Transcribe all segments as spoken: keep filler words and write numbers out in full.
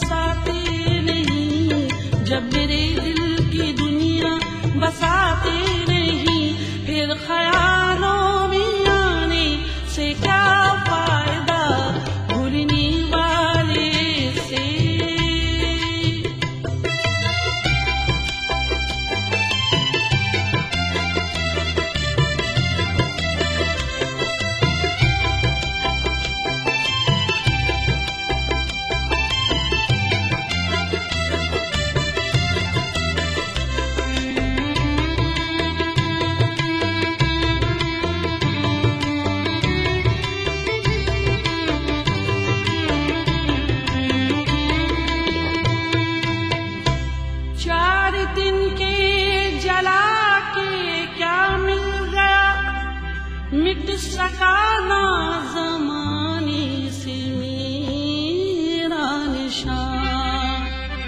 बसाते नहीं, जब मेरे दिल की दुनिया बसाते नहीं, फिर ख्यालों में आने से क्या फायदा भूलने वाले से। चार दिन के जला के क्या मिल गया, मिट सका ना ज़माने से मेरा निशान।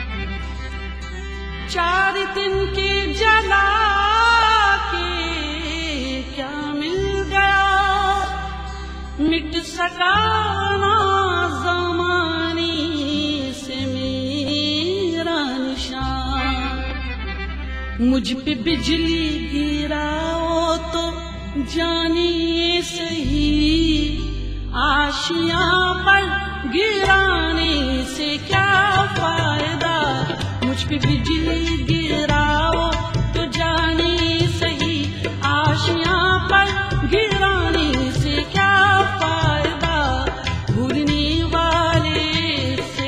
चार दिन के जला के क्या मिल गया, मिट सका ना ज़माने से मेरा निशान। मुझ पे बिजली गिराओ तो जानिए सही, आशियां पर गिराने से क्या फायदा। मुझ पे बिजली गिराओ तो जानिए सही, आशियां पर गिराने से क्या फायदा भूलने वाले से।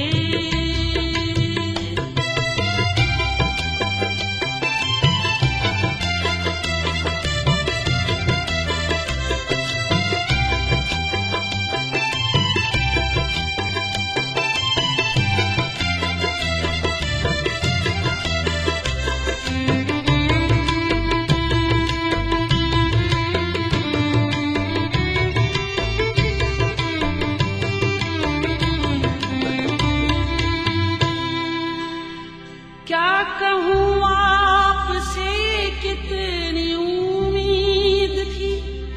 क्या कहूँ आपसे कितनी उम्मीद थी,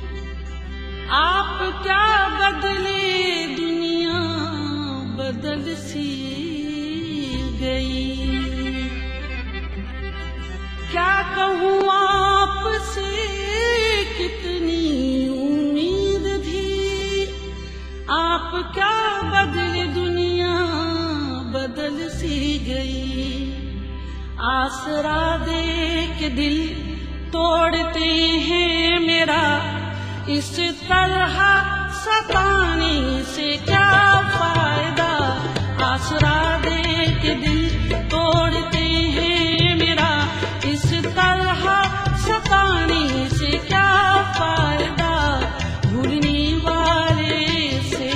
आप क्या बदले दुनिया बदल सी गई। क्या कहूँ आपसे कितनी उम्मीद थी, आप क्या बदले दुनिया बदल सी गई। आसरा दे के दिल तोड़ते हैं मेरा, इस तरह सताने से क्या फायदा। आसरा दे के दिल तोड़ते हैं मेरा, इस तरह सताने से क्या फायदा भूलने वाले से।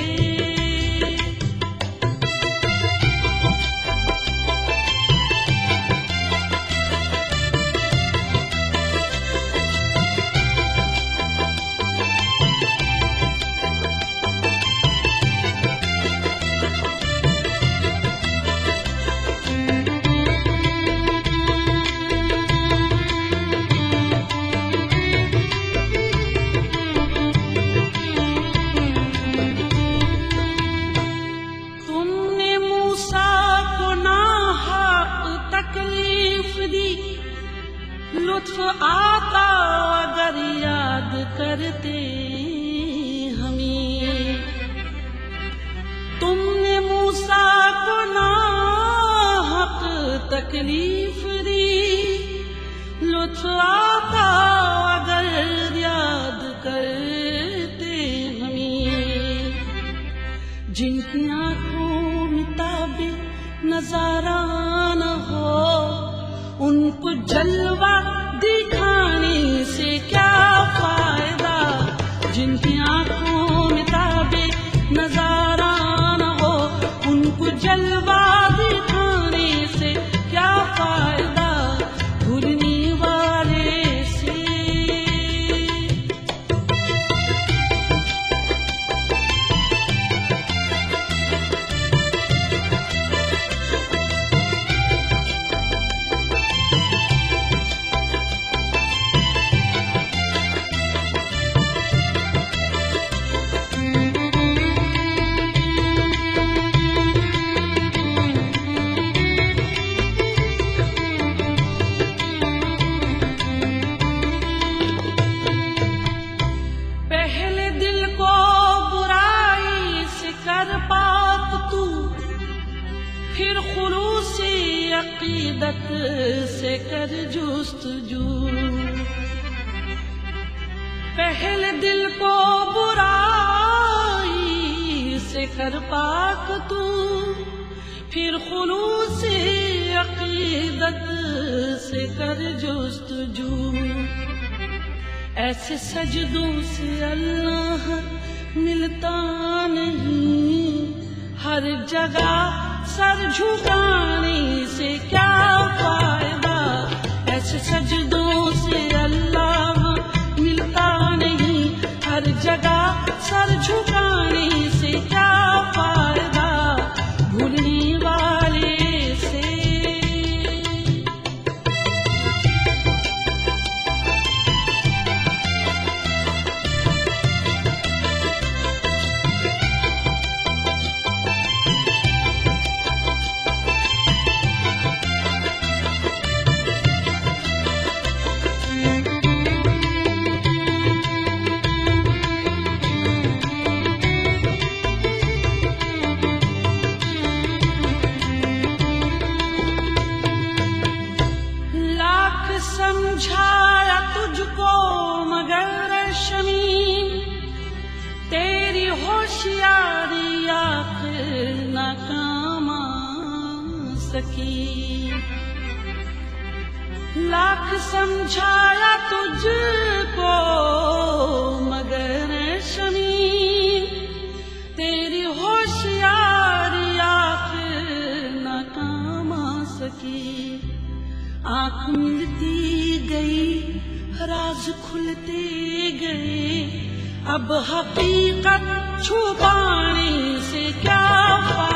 लुत्फ आता अगर याद करते हमें, तुमने मूसा को नाहक तकलीफ दी। लुत्फ आता अगर याद करते हमें, जिनकी आंखों में ताबे नजारा न हो, उनको जलवा दिखाने से क्या फायदा। जिनकी आंखों में ताबे नजारा न हो, उनको जलवा दिखाने से क्या फायदा भूलने वाले से। फिर खुलूसी अकीदत से कर जुस्तजू। पहले दिल को बुराई से कर पाक तू, फिर खुलूसी अकीदत से कर जुस्तजू। ऐसे सजदों से अल्लाह मिलता नहीं, हर जगह सर झुकाने से क्या फायदा। ऐसे सजदों से अल्लाह मिलता नहीं, हर जगह सर झुकाने से क्या फायदा भूलने वाले से। समझाया तुझको मगर रेशमी, तेरी होशियारी आखिर नाकाम आ सकी। लाख समझाया तुझको मगर रेशमी, तेरी होशियारी आखिर नाकाम आ सकी। आँख मिलती गई, राज खुलते गए, अब हकीकत छुपाने से क्या